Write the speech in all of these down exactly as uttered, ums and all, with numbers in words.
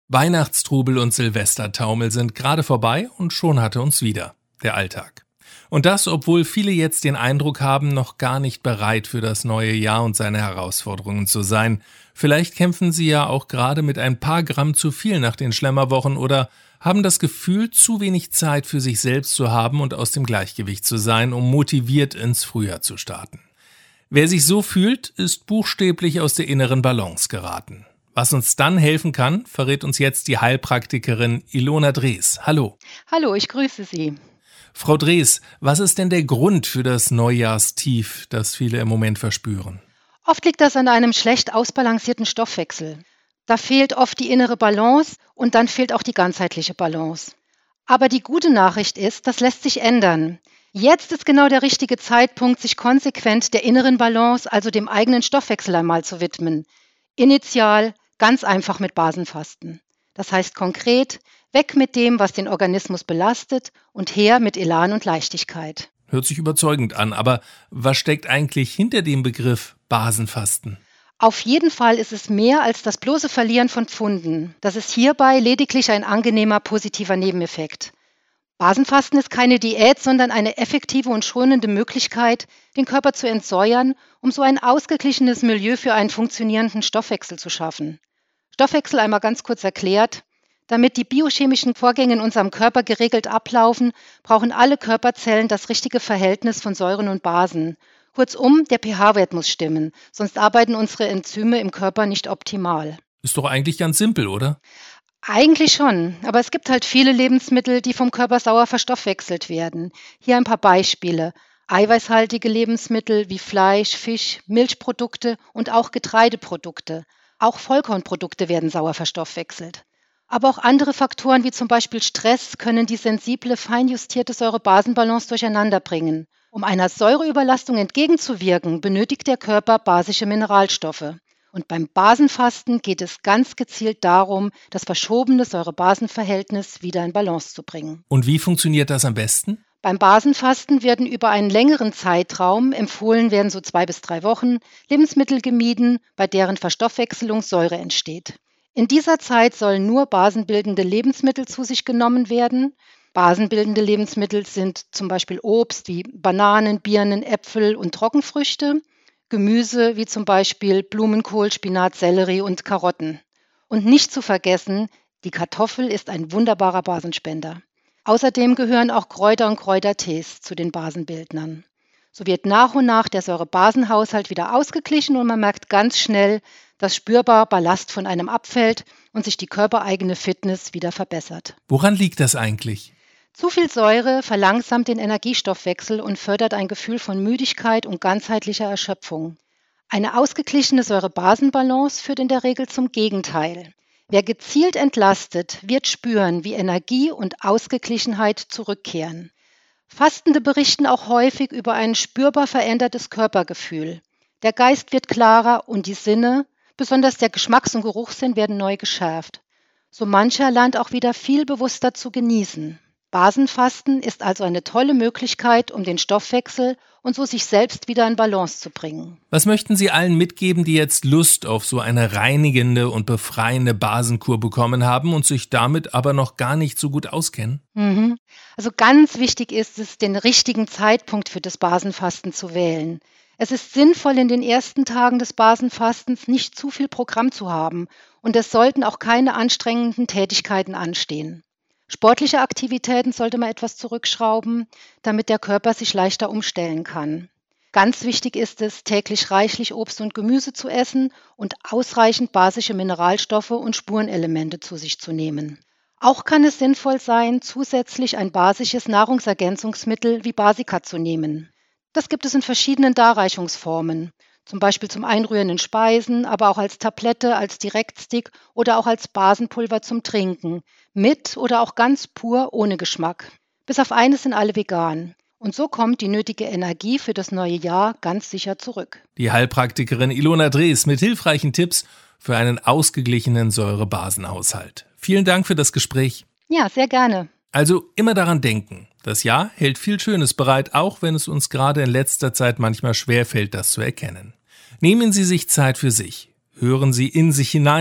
Weihnachtstrubel und Silvestertaumel sind gerade vorbei und schon hatte uns wieder der Alltag. Und das, obwohl viele jetzt den Eindruck haben, noch gar nicht bereit für das neue Jahr und seine Herausforderungen zu sein. Vielleicht kämpfen sie ja auch gerade mit ein paar Gramm zu viel nach den Schlemmerwochen oder haben das Gefühl, zu wenig Zeit für sich selbst zu haben und aus dem Gleichgewicht zu sein, um motiviert ins Frühjahr zu starten. Wer sich so fühlt, ist buchstäblich aus der inneren Balance geraten. Was uns dann helfen kann, verrät uns jetzt die Heilpraktikerin Ilona Drees. Hallo. Hallo, ich grüße Sie. Frau Drees, was ist denn der Grund für das Neujahrstief, das viele im Moment verspüren? Oft liegt das an einem schlecht ausbalancierten Stoffwechsel. Da fehlt oft die innere Balance und dann fehlt auch die ganzheitliche Balance. Aber die gute Nachricht ist, das lässt sich ändern. Jetzt ist genau der richtige Zeitpunkt, sich konsequent der inneren Balance, also dem eigenen Stoffwechsel einmal zu widmen. Initial, ganz einfach mit Basenfasten. Das heißt konkret, weg mit dem, was den Organismus belastet und her mit Elan und Leichtigkeit. Hört sich überzeugend an, aber was steckt eigentlich hinter dem Begriff Basenfasten? Auf jeden Fall ist es mehr als das bloße Verlieren von Pfunden. Das ist hierbei lediglich ein angenehmer positiver Nebeneffekt. Basenfasten ist keine Diät, sondern eine effektive und schonende Möglichkeit, den Körper zu entsäuern, um so ein ausgeglichenes Milieu für einen funktionierenden Stoffwechsel zu schaffen. Stoffwechsel einmal ganz kurz erklärt. Damit die biochemischen Vorgänge in unserem Körper geregelt ablaufen, brauchen alle Körperzellen das richtige Verhältnis von Säuren und Basen. Kurzum, der pH-Wert muss stimmen, sonst arbeiten unsere Enzyme im Körper nicht optimal. Ist doch eigentlich ganz simpel, oder? Eigentlich schon, aber es gibt halt viele Lebensmittel, die vom Körper sauer verstoffwechselt werden. Hier ein paar Beispiele. Eiweißhaltige Lebensmittel wie Fleisch, Fisch, Milchprodukte und auch Getreideprodukte. Auch Vollkornprodukte werden sauer verstoffwechselt. Aber auch andere Faktoren wie zum Beispiel Stress können die sensible, feinjustierte Säure-Basen-Balance durcheinander bringen. Um einer Säureüberlastung entgegenzuwirken, benötigt der Körper basische Mineralstoffe. Und beim Basenfasten geht es ganz gezielt darum, das verschobene Säure-Basen-Verhältnis wieder in Balance zu bringen. Und wie funktioniert das am besten? Beim Basenfasten werden über einen längeren Zeitraum, empfohlen werden so zwei bis drei Wochen, Lebensmittel gemieden, bei deren Verstoffwechselung Säure entsteht. In dieser Zeit sollen nur basenbildende Lebensmittel zu sich genommen werden. Basenbildende Lebensmittel sind zum Beispiel Obst wie Bananen, Birnen, Äpfel und Trockenfrüchte. Gemüse wie zum Beispiel Blumenkohl, Spinat, Sellerie und Karotten. Und nicht zu vergessen, die Kartoffel ist ein wunderbarer Basenspender. Außerdem gehören auch Kräuter und Kräutertees zu den Basenbildnern. So wird nach und nach der Säure-Basen-Haushalt wieder ausgeglichen und man merkt ganz schnell, dass spürbar Ballast von einem abfällt und sich die körpereigene Fitness wieder verbessert. Woran liegt das eigentlich? Zu viel Säure verlangsamt den Energiestoffwechsel und fördert ein Gefühl von Müdigkeit und ganzheitlicher Erschöpfung. Eine ausgeglichene Säure-Basen-Balance führt in der Regel zum Gegenteil. Wer gezielt entlastet, wird spüren, wie Energie und Ausgeglichenheit zurückkehren. Fastende berichten auch häufig über ein spürbar verändertes Körpergefühl. Der Geist wird klarer und die Sinne, besonders der Geschmacks- und Geruchssinn, werden neu geschärft. So mancher lernt auch wieder viel bewusster zu genießen. Basenfasten ist also eine tolle Möglichkeit, um den Stoffwechsel und so sich selbst wieder in Balance zu bringen. Was möchten Sie allen mitgeben, die jetzt Lust auf so eine reinigende und befreiende Basenkur bekommen haben und sich damit aber noch gar nicht so gut auskennen? Mhm. Also ganz wichtig ist es, den richtigen Zeitpunkt für das Basenfasten zu wählen. Es ist sinnvoll, in den ersten Tagen des Basenfastens nicht zu viel Programm zu haben und es sollten auch keine anstrengenden Tätigkeiten anstehen. Sportliche Aktivitäten sollte man etwas zurückschrauben, damit der Körper sich leichter umstellen kann. Ganz wichtig ist es, täglich reichlich Obst und Gemüse zu essen und ausreichend basische Mineralstoffe und Spurenelemente zu sich zu nehmen. Auch kann es sinnvoll sein, zusätzlich ein basisches Nahrungsergänzungsmittel wie Basica zu nehmen. Das gibt es in verschiedenen Darreichungsformen, zum Beispiel zum Einrühren in Speisen, aber auch als Tablette, als Direktstick oder auch als Basenpulver zum Trinken, mit oder auch ganz pur ohne Geschmack. Bis auf eines sind alle vegan. Und so kommt die nötige Energie für das neue Jahr ganz sicher zurück. Die Heilpraktikerin Ilona Drees mit hilfreichen Tipps für einen ausgeglichenen Säure-Basen-Haushalt. Vielen Dank für das Gespräch. Ja, sehr gerne. Also immer daran denken, das Jahr hält viel Schönes bereit, auch wenn es uns gerade in letzter Zeit manchmal schwerfällt, das zu erkennen. Nehmen Sie sich Zeit für sich, hören Sie in sich hinein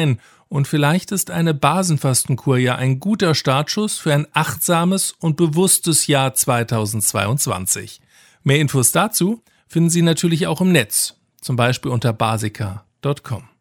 Und vielleicht ist eine Basenfastenkur ja ein guter Startschuss für ein achtsames und bewusstes Jahr zweitausendzweiundzwanzig. Mehr Infos dazu finden Sie natürlich auch im Netz, zum Beispiel unter basica punkt com.